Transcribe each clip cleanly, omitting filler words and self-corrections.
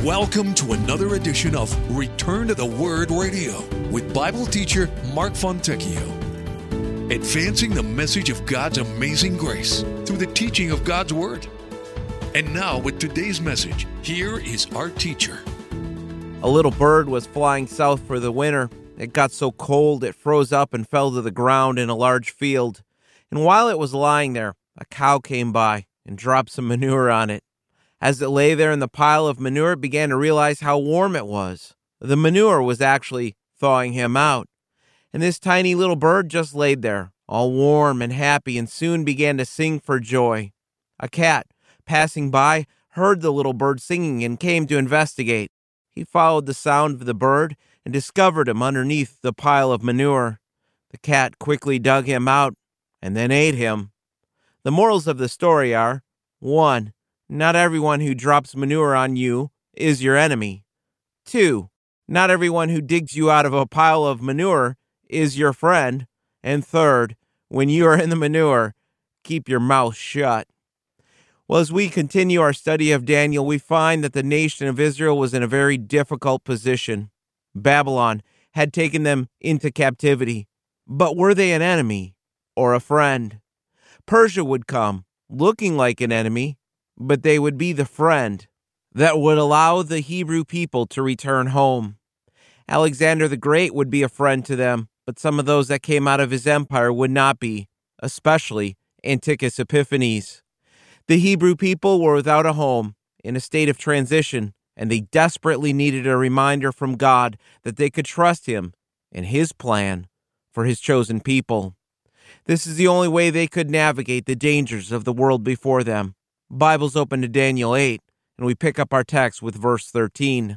Welcome to another edition of Return to the Word Radio with Bible teacher Mark Fontecchio. Advancing the message of God's amazing grace through the teaching of God's Word. And now with today's message, here is our teacher. A little bird was flying south for the winter. It got so cold it froze up and fell to the ground in a large field. And while it was lying there, a cow came by and dropped some manure on it. As it lay there in the pile of manure, it began to realize how warm it was. The manure was actually thawing him out. And this tiny little bird just laid there, all warm and happy, and soon began to sing for joy. A cat, passing by, heard the little bird singing and came to investigate. He followed the sound of the bird and discovered him underneath the pile of manure. The cat quickly dug him out and then ate him. The morals of the story are, 1. Not everyone who drops manure on you is your enemy. 2. Not everyone who digs you out of a pile of manure is your friend. And 3, when you are in the manure, keep your mouth shut. Well, as we continue our study of Daniel, we find that the nation of Israel was in a very difficult position. Babylon had taken them into captivity. But were they an enemy or a friend? Persia would come, looking like an enemy, but they would be the friend that would allow the Hebrew people to return home. Alexander the Great would be a friend to them, but some of those that came out of his empire would not be, especially Antiochus Epiphanes. The Hebrew people were without a home, in a state of transition, and they desperately needed a reminder from God that they could trust Him and His plan for His chosen people. This is the only way they could navigate the dangers of the world before them. Bible's open to Daniel 8, and we pick up our text with verse 13.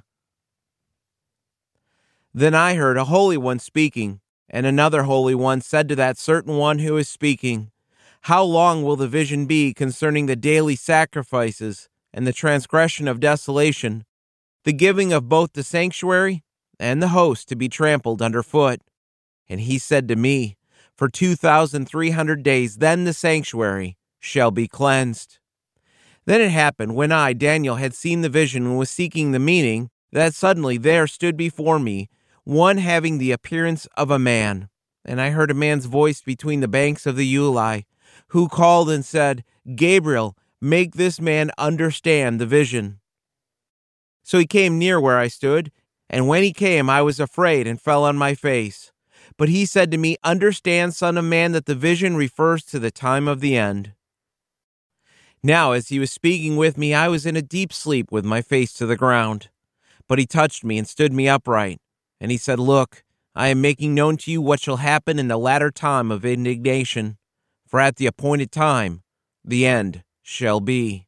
Then I heard a holy one speaking, and another holy one said to that certain one who is speaking, How long will the vision be concerning the daily sacrifices and the transgression of desolation, the giving of both the sanctuary and the host to be trampled underfoot? And he said to me, For 2,300 days then the sanctuary shall be cleansed. Then it happened, when I, Daniel, had seen the vision and was seeking the meaning, that suddenly there stood before me one having the appearance of a man. And I heard a man's voice between the banks of the Ulai, who called and said, Gabriel, make this man understand the vision. So he came near where I stood, and when he came, I was afraid and fell on my face. But he said to me, Understand, son of man, that the vision refers to the time of the end. Now, as he was speaking with me, I was in a deep sleep with my face to the ground. But he touched me and stood me upright. And he said, Look, I am making known to you what shall happen in the latter time of indignation. For at the appointed time, the end shall be.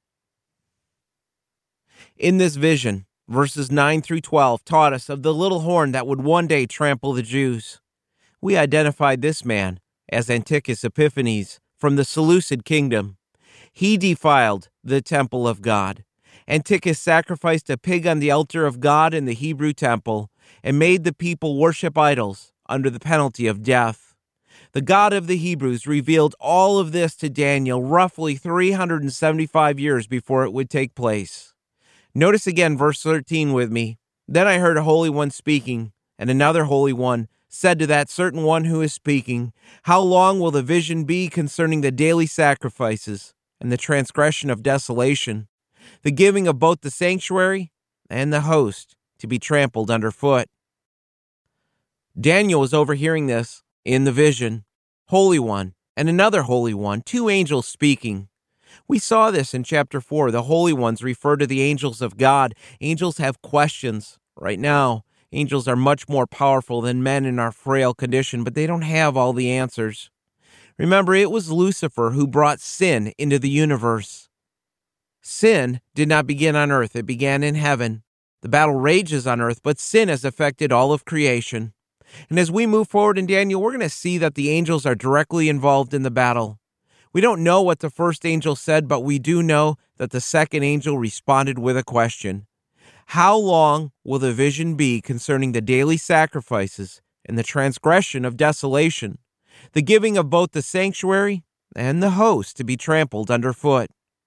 In this vision, verses 9 through 12 taught us of the little horn that would one day trample the Jews. We identified this man as Antiochus Epiphanes from the Seleucid kingdom. He defiled the temple of God. Antiochus sacrificed a pig on the altar of God in the Hebrew temple and made the people worship idols under the penalty of death. The God of the Hebrews revealed all of this to Daniel roughly 375 years before it would take place. Notice again verse 13 with me. Then I heard a holy one speaking, and another holy one said to that certain one who is speaking, How long will the vision be concerning the daily sacrifices and the transgression of desolation, the giving of both the sanctuary and the host to be trampled underfoot? Daniel was overhearing this in the vision. Holy One and another Holy One, 2 angels speaking. We saw this in chapter 4. The Holy Ones refer to the angels of God. Angels have questions. Right now, angels are much more powerful than men in our frail condition, but they don't have all the answers. Remember, it was Lucifer who brought sin into the universe. Sin did not begin on earth. It began in heaven. The battle rages on earth, but sin has affected all of creation. And as we move forward in Daniel, we're going to see that the angels are directly involved in the battle. We don't know what the first angel said, but we do know that the second angel responded with a question. How long will the vision be concerning the daily sacrifices and the transgression of desolation, the giving of both the sanctuary and the host to be trampled underfoot?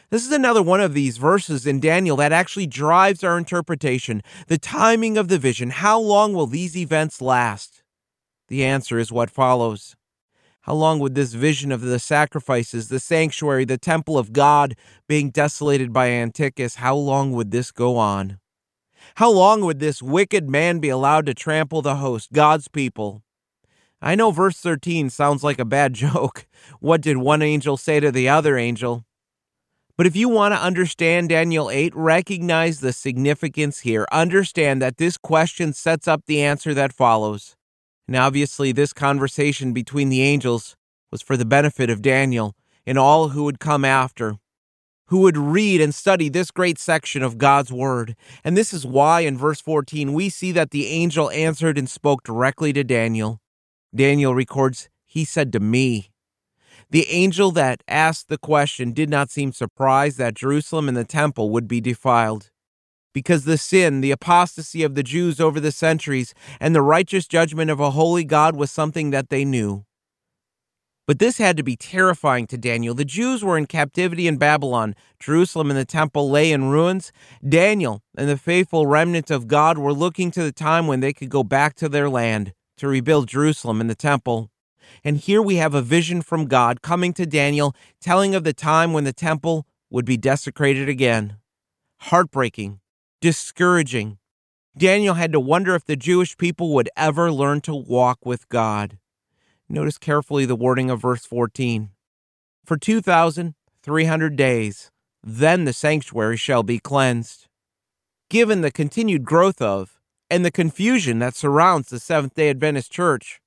This is another one of these verses in Daniel that actually drives our interpretation. The timing of the vision. How long will these events last? The answer is what follows. How long would this vision of the sacrifices, the sanctuary, the temple of God being desolated by Antiochus, how long would this go on? How long would this wicked man be allowed to trample the host, God's people? I know verse 13 sounds like a bad joke. What did one angel say to the other angel? But if you want to understand Daniel 8, recognize the significance here. Understand that this question sets up the answer that follows. And obviously, this conversation between the angels was for the benefit of Daniel and all who would come after, who would read and study this great section of God's Word. And this is why in verse 14 we see that the angel answered and spoke directly to Daniel. Daniel records, he said to me. The angel that asked the question did not seem surprised that Jerusalem and the temple would be defiled, because the sin, the apostasy of the Jews over the centuries, and the righteous judgment of a holy God was something that they knew. But this had to be terrifying to Daniel. The Jews were in captivity in Babylon. Jerusalem and the temple lay in ruins. Daniel and the faithful remnant of God were looking to the time when they could go back to their land to rebuild Jerusalem and the temple. And here we have a vision from God coming to Daniel, telling of the time when the temple would be desecrated again. Heartbreaking, discouraging. Daniel had to wonder if the Jewish people would ever learn to walk with God. Notice carefully the wording of verse 14. For 2,300 days, then the sanctuary shall be cleansed. Given the continued growth of and the confusion that surrounds the Seventh-day Adventist Church,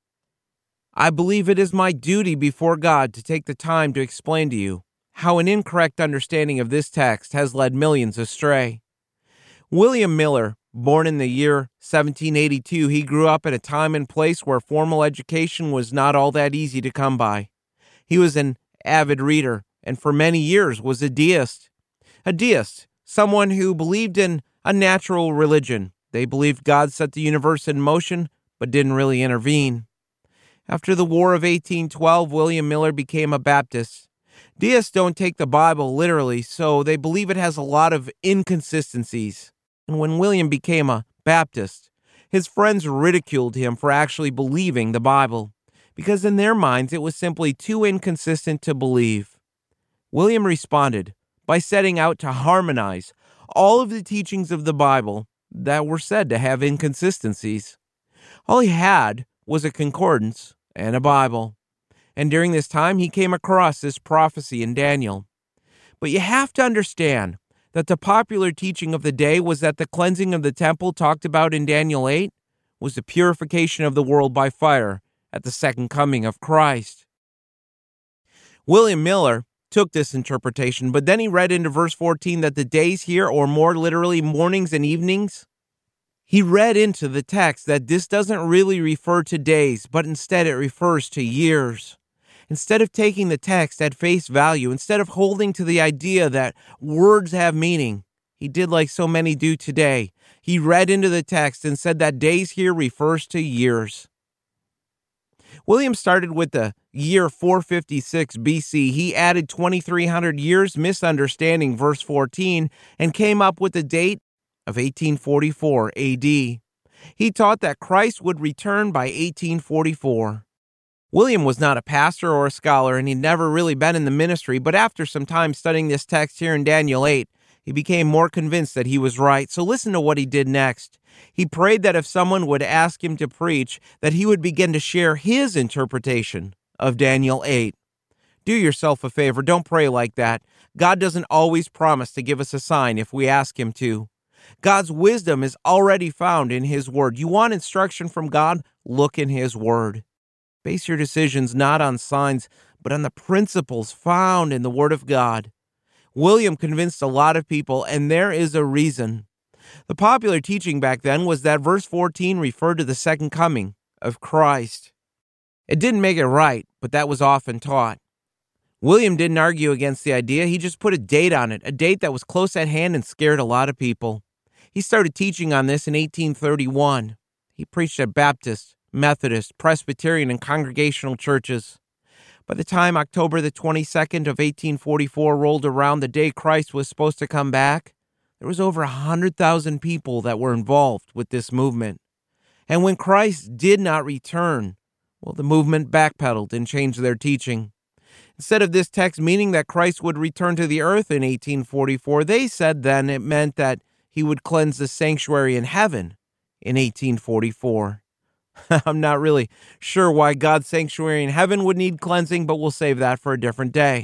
I believe it is my duty before God to take the time to explain to you how an incorrect understanding of this text has led millions astray. William Miller, born in the year 1782, he grew up at a time and place where formal education was not all that easy to come by. He was an avid reader and for many years was a deist. A deist, someone who believed in a natural religion. They believed God set the universe in motion but didn't really intervene. After the War of 1812, William Miller became a Baptist. Deists don't take the Bible literally, so they believe it has a lot of inconsistencies. And when William became a Baptist, his friends ridiculed him for actually believing the Bible, because in their minds it was simply too inconsistent to believe. William responded by setting out to harmonize all of the teachings of the Bible that were said to have inconsistencies. All he had was a concordance and a Bible. And during this time, he came across this prophecy in Daniel. But you have to understand that the popular teaching of the day was that the cleansing of the temple talked about in Daniel 8 was the purification of the world by fire at the second coming of Christ. William Miller took this interpretation, but then he read into verse 14 that the days here, or more literally mornings and evenings, he read into the text that this doesn't really refer to days, but instead it refers to years. Instead of taking the text at face value, instead of holding to the idea that words have meaning, he did like so many do today. He read into the text and said that days here refers to years. William started with the year 456 BC. He added 2,300 years, misunderstanding verse 14, and came up with the date of 1844 AD. He taught that Christ would return by 1844. William was not a pastor or a scholar, and he'd never really been in the ministry, but after some time studying this text here in Daniel 8, he became more convinced that he was right. So listen to what he did next. He prayed that if someone would ask him to preach, that he would begin to share his interpretation of Daniel 8. Do yourself a favor, don't pray like that. God doesn't always promise to give us a sign if we ask him to. God's wisdom is already found in his word. You want instruction from God? Look in his word. Base your decisions not on signs, but on the principles found in the word of God. William convinced a lot of people, and there is a reason. The popular teaching back then was that verse 14 referred to the second coming of Christ. It didn't make it right, but that was often taught. William didn't argue against the idea. He just put a date on it, a date that was close at hand and scared a lot of people. He started teaching on this in 1831. He preached at Baptist, Methodist, Presbyterian, and Congregational churches. By the time October the 22nd of 1844 rolled around, the day Christ was supposed to come back, there was over 100,000 people that were involved with this movement. And when Christ did not return, well, the movement backpedaled and changed their teaching. Instead of this text meaning that Christ would return to the earth in 1844, they said then it meant that he would cleanse the sanctuary in heaven in 1844. I'm not really sure why God's sanctuary in heaven would need cleansing, but we'll save that for a different day.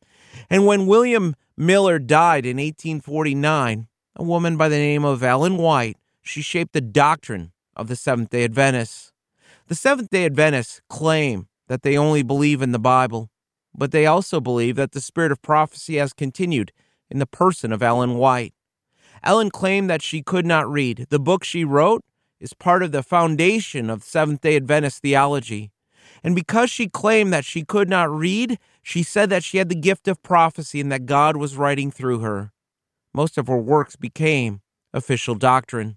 And when William Miller died in 1849, a woman by the name of Ellen White, she shaped the doctrine of the Seventh-day Adventists. The Seventh-day Adventists claim that they only believe in the Bible, but they also believe that the spirit of prophecy has continued in the person of Ellen White. Ellen claimed that she could not read. The book she wrote is part of the foundation of Seventh-day Adventist theology. And because she claimed that she could not read, she said that she had the gift of prophecy and that God was writing through her. Most of her works became official doctrine.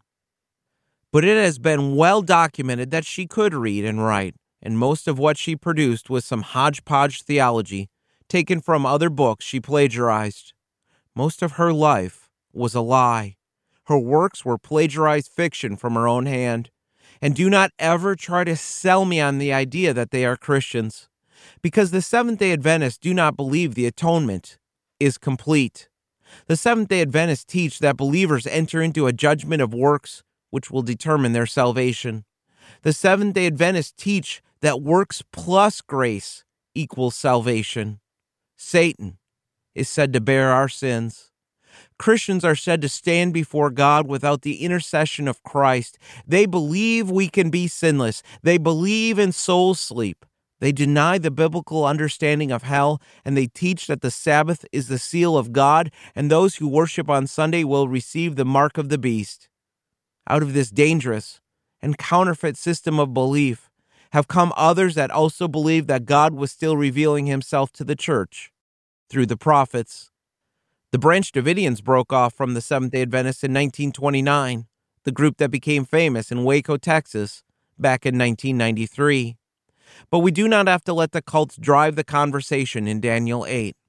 But it has been well documented that she could read and write, and most of what she produced was some hodgepodge theology taken from other books she plagiarized. Most of her life was a lie. Her works were plagiarized fiction from her own hand. And do not ever try to sell me on the idea that they are Christians, because the Seventh-day Adventists do not believe the atonement is complete. The Seventh-day Adventists teach that believers enter into a judgment of works which will determine their salvation. The Seventh-day Adventists teach that works plus grace equals salvation. Satan is said to bear our sins. Christians are said to stand before God without the intercession of Christ. They believe we can be sinless. They believe in soul sleep. They deny the biblical understanding of hell, and they teach that the Sabbath is the seal of God, and those who worship on Sunday will receive the mark of the beast. Out of this dangerous and counterfeit system of belief have come others that also believe that God was still revealing himself to the church through the prophets. The Branch Davidians broke off from the Seventh-day Adventists in 1929, the group that became famous in Waco, Texas, back in 1993. But we do not have to let the cults drive the conversation in Daniel 8.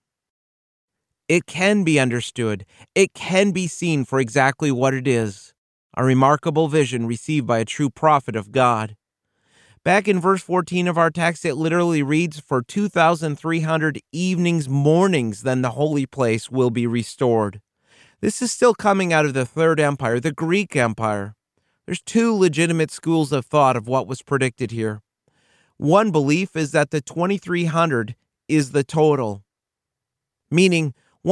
It can be understood. It can be seen for exactly what it is, a remarkable vision received by a true prophet of God. Back in verse 14 of our text, it literally reads, "For 2,300 evenings, mornings, then the holy place will be restored." This is still coming out of the Third Empire, the Greek Empire. There's two legitimate schools of thought of what was predicted here. One belief is that the 2,300 is the total, meaning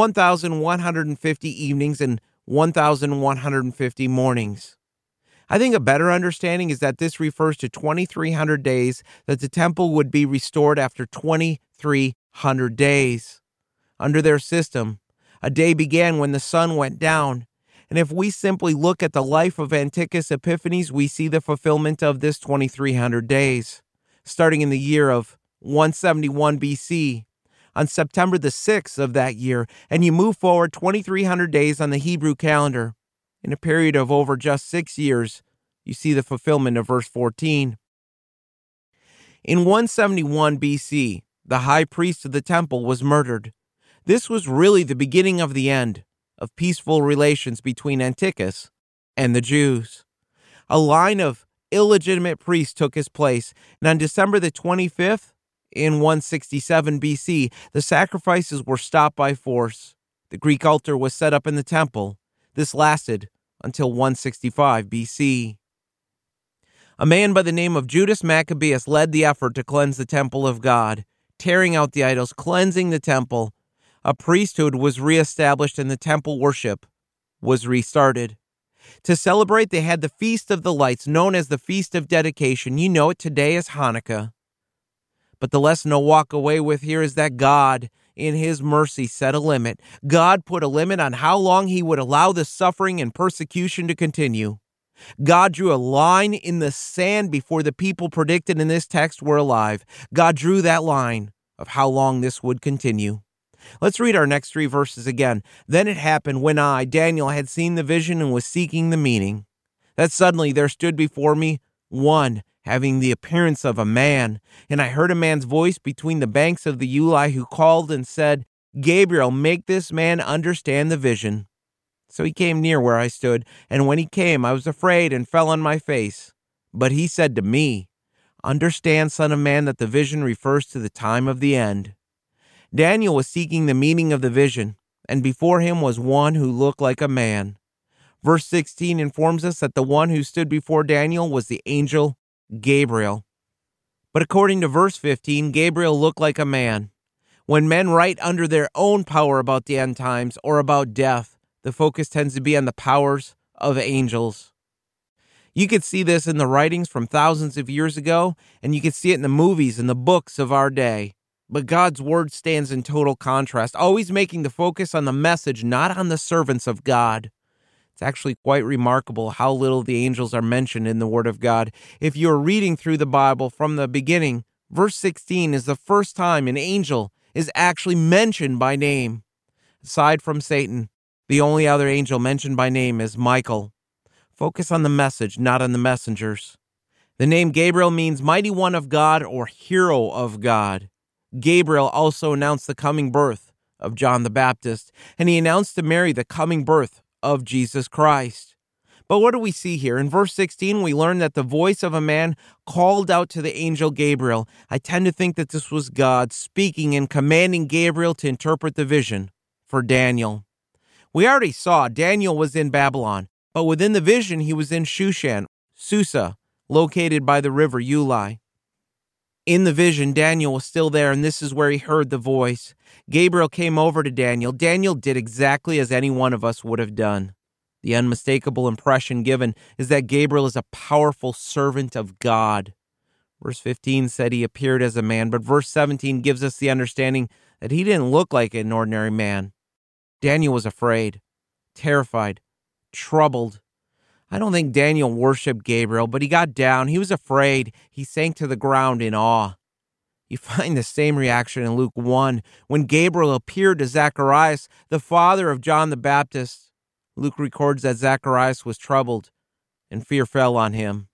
1,150 evenings and 1,150 mornings. I think a better understanding is that this refers to 2,300 days, that the temple would be restored after 2,300 days. Under their system, a day began when the sun went down. And if we simply look at the life of Antiochus Epiphanes, we see the fulfillment of this 2,300 days. Starting in the year of 171 BC, on September the 6th of that year, and you move forward 2,300 days on the Hebrew calendar. In a period of over just 6 years, you see the fulfillment of verse 14. In 171 BC, the high priest of the temple was murdered. This was really the beginning of the end of peaceful relations between Antiochus and the Jews. A line of illegitimate priests took his place, and on December the 25th, in 167 BC, the sacrifices were stopped by force. The Greek altar was set up in the temple. This lasted until 165 BC. A man by the name of Judas Maccabeus led the effort to cleanse the temple of God, tearing out the idols, cleansing the temple. A priesthood was reestablished and the temple worship was restarted. To celebrate, they had the Feast of the Lights, known as the Feast of Dedication. You know it today as Hanukkah. But the lesson to walk away with here is that God, in his mercy, set a limit. God put a limit on how long he would allow the suffering and persecution to continue. God drew a line in the sand before the people predicted in this text were alive. God drew that line of how long this would continue. Let's read our next 3 verses again. "Then it happened when I, Daniel, had seen the vision and was seeking the meaning, that suddenly there stood before me one having the appearance of a man. And I heard a man's voice between the banks of the Ulai who called and said, 'Gabriel, make this man understand the vision.' So he came near where I stood, and when he came, I was afraid and fell on my face. But he said to me, 'Understand, son of man, that the vision refers to the time of the end.'" Daniel was seeking the meaning of the vision, and before him was one who looked like a man. Verse 16 informs us that the one who stood before Daniel was the angel Gabriel. But according to verse 15, Gabriel looked like a man. When men write under their own power about the end times or about death, the focus tends to be on the powers of angels. You could see this in the writings from thousands of years ago, and you could see it in the movies and the books of our day. But God's word stands in total contrast, always making the focus on the message, not on the servants of God. It's actually quite remarkable how little the angels are mentioned in the Word of God. If you're reading through the Bible from the beginning, verse 16 is the first time an angel is actually mentioned by name. Aside from Satan, the only other angel mentioned by name is Michael. Focus on the message, not on the messengers. The name Gabriel means mighty one of God or hero of God. Gabriel also announced the coming birth of John the Baptist, and he announced to Mary the coming birth of Jesus Christ. But what do we see here? In verse 16, we learn that the voice of a man called out to the angel Gabriel. I tend to think that this was God speaking and commanding Gabriel to interpret the vision for Daniel. We already saw Daniel was in Babylon, but within the vision, he was in Shushan, Susa, located by the river Ulai. In the vision, Daniel was still there, and this is where he heard the voice. Gabriel came over to Daniel. Daniel did exactly as any one of us would have done. The unmistakable impression given is that Gabriel is a powerful servant of God. Verse 15 said he appeared as a man, but verse 17 gives us the understanding that he didn't look like an ordinary man. Daniel was afraid, terrified, troubled. I don't think Daniel worshiped Gabriel, but he got down. He was afraid. He sank to the ground in awe. You find the same reaction in Luke 1 when Gabriel appeared to Zacharias, the father of John the Baptist. Luke records that Zacharias was troubled and fear fell on him.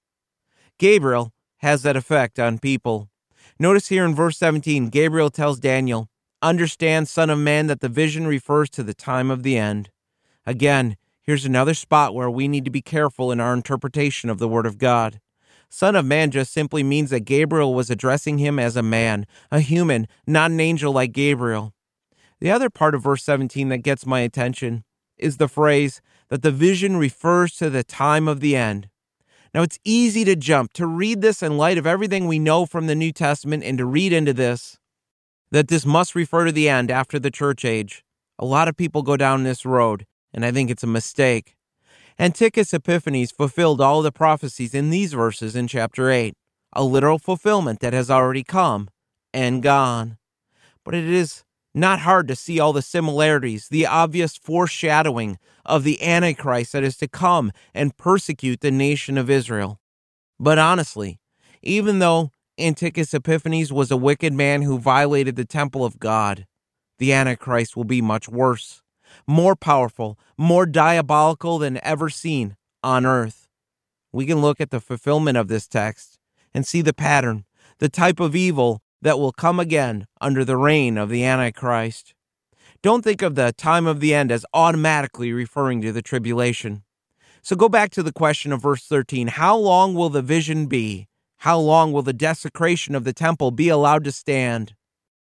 Gabriel has that effect on people. Notice here in verse 17, Gabriel tells Daniel, "Understand, son of man, that the vision refers to the time of the end." Again, here's another spot where we need to be careful in our interpretation of the Word of God. Son of man just simply means that Gabriel was addressing him as a man, a human, not an angel like Gabriel. The other part of verse 17 that gets my attention is the phrase that the vision refers to the time of the end. Now, it's easy to jump, to read this in light of everything we know from the New Testament and to read into this, that this must refer to the end after the church age. A lot of people go down this road, and I think it's a mistake. Antiochus Epiphanes fulfilled all the prophecies in these verses in chapter 8, a literal fulfillment that has already come and gone. But it is not hard to see all the similarities, the obvious foreshadowing of the Antichrist that is to come and persecute the nation of Israel. But honestly, even though Antiochus Epiphanes was a wicked man who violated the temple of God, the Antichrist will be much worse, more powerful, more diabolical than ever seen on earth. We can look at the fulfillment of this text and see the pattern, the type of evil that will come again under the reign of the Antichrist. Don't think of the time of the end as automatically referring to the tribulation. So go back to the question of verse 13. How long will the vision be? How long will the desecration of the temple be allowed to stand?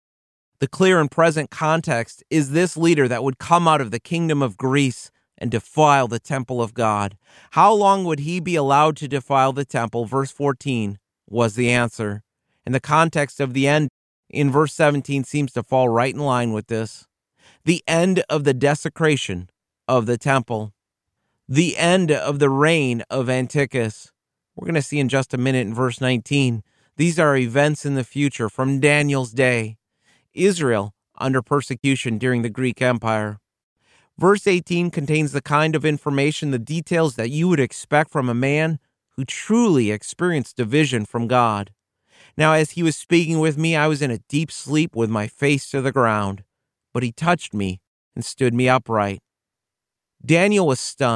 The clear and present context is this leader that would come out of the kingdom of Greece and defile the temple of God. How long would he be allowed to defile the temple? Verse 14 was the answer. And the context of the end in verse 17 seems to fall right in line with this. The end of the desecration of the temple. The end of the reign of Antiochus. We're going to see in just a minute in verse 19. These are events in the future from Daniel's day. Israel under persecution during the Greek Empire. Verse 18 contains the kind of information, the details that you would expect from a man who truly experienced a vision from God. Now, as he was speaking with me, I was in a deep sleep with my face to the ground, but he touched me and stood me upright. Daniel was stunned.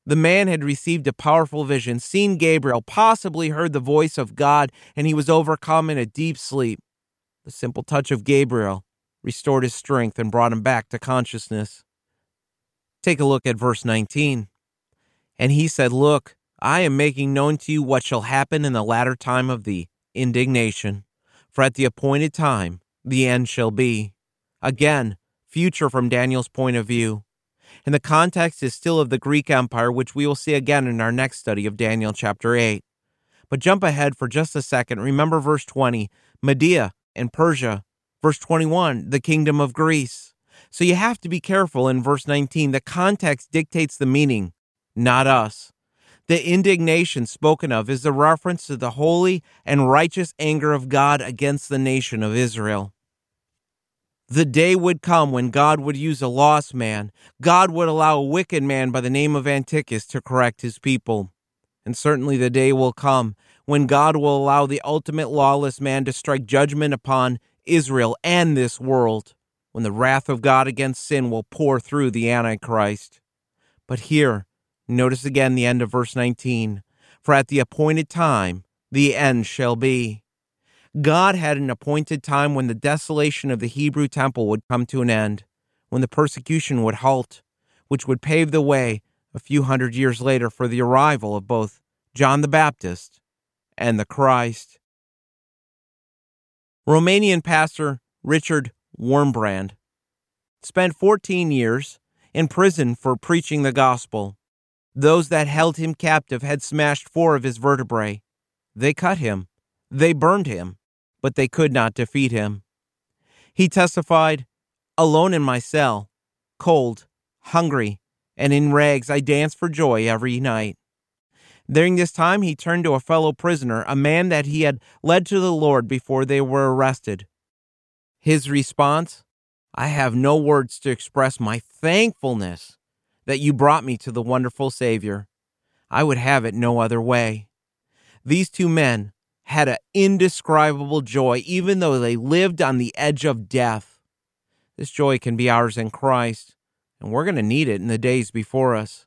The man had received a powerful vision, seen Gabriel, possibly heard the voice of God, and he was overcome in a deep sleep. The simple touch of Gabriel restored his strength and brought him back to consciousness. Take a look at verse 19. And he said, "Look, I am making known to you what shall happen in the latter time of the indignation. For at the appointed time, the end shall be." Again, future from Daniel's point of view. And the context is still of the Greek Empire, which we will see again in our next study of Daniel chapter 8. But jump ahead for just a second. Remember verse 20, Media and Persia. Verse 21, the kingdom of Greece. So you have to be careful in verse 19. The context dictates the meaning, not us. The indignation spoken of is the reference to the holy and righteous anger of God against the nation of Israel. The day would come when God would use a lost man. God would allow a wicked man by the name of Antiochus to correct his people. And certainly the day will come when God will allow the ultimate lawless man to strike judgment upon Israel and this world, when the wrath of God against sin will pour through the Antichrist. But here, notice again the end of verse 19. For at the appointed time, the end shall be. God had an appointed time when the desolation of the Hebrew temple would come to an end, when the persecution would halt, which would pave the way a few hundred years later for the arrival of both John the Baptist and the Christ. Romanian pastor Richard Wurmbrand spent 14 years in prison for preaching the gospel. Those that held him captive had smashed 4 of his vertebrae. They cut him. They burned him. But they could not defeat him. He testified, "Alone in my cell, cold, hungry, and in rags, I dance for joy every night." During this time, he turned to a fellow prisoner, a man that he had led to the Lord before they were arrested. His response, "I have no words to express my thankfulness that you brought me to the wonderful Savior. I would have it no other way." These 2 men had an indescribable joy, even though they lived on the edge of death. This joy can be ours in Christ, and we're going to need it in the days before us.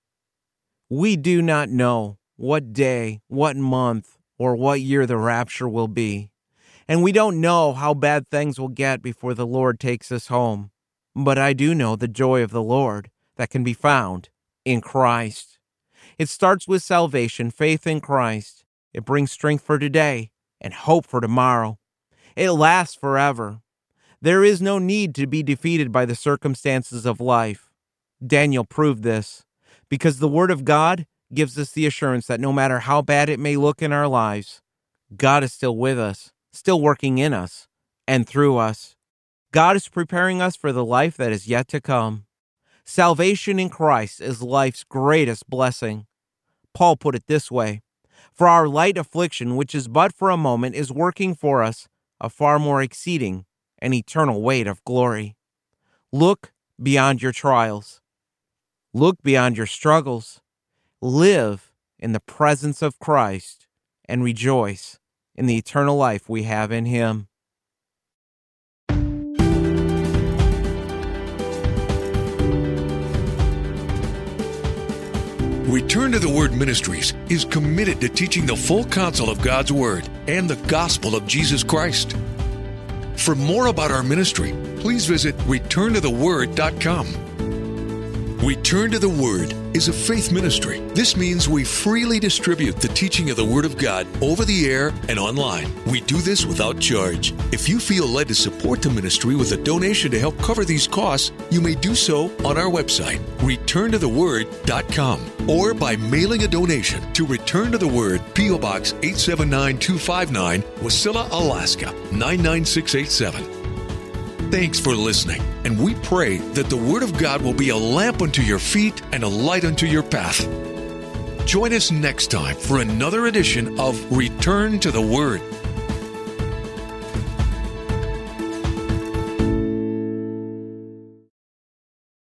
We do not know what day, what month, or what year the rapture will be, and we don't know how bad things will get before the Lord takes us home. But I do know the joy of the Lord that can be found in Christ. It starts with salvation, faith in Christ. It brings strength for today and hope for tomorrow. It lasts forever. There is no need to be defeated by the circumstances of life. Daniel proved this because the Word of God gives us the assurance that no matter how bad it may look in our lives, God is still with us, still working in us and through us. God is preparing us for the life that is yet to come. Salvation in Christ is life's greatest blessing. Paul put it this way, "For our light affliction, which is but for a moment, is working for us a far more exceeding and eternal weight of glory." Look beyond your trials. Look beyond your struggles. Live in the presence of Christ and rejoice in the eternal life we have in Him. Return to the Word Ministries is committed to teaching the full counsel of God's Word and the gospel of Jesus Christ. For more about our ministry, please visit returntotheword.com. Return to the Word is a faith ministry. This means we freely distribute the teaching of the Word of God over the air and online. We do this without charge. If you feel led to support the ministry with a donation to help cover these costs, you may do so on our website, returntotheword.com, or by mailing a donation to Return to the Word, P.O. Box 879259, Wasilla, Alaska, 99687. Thanks for listening, and we pray that the Word of God will be a lamp unto your feet and a light unto your path. Join us next time for another edition of Return to the Word.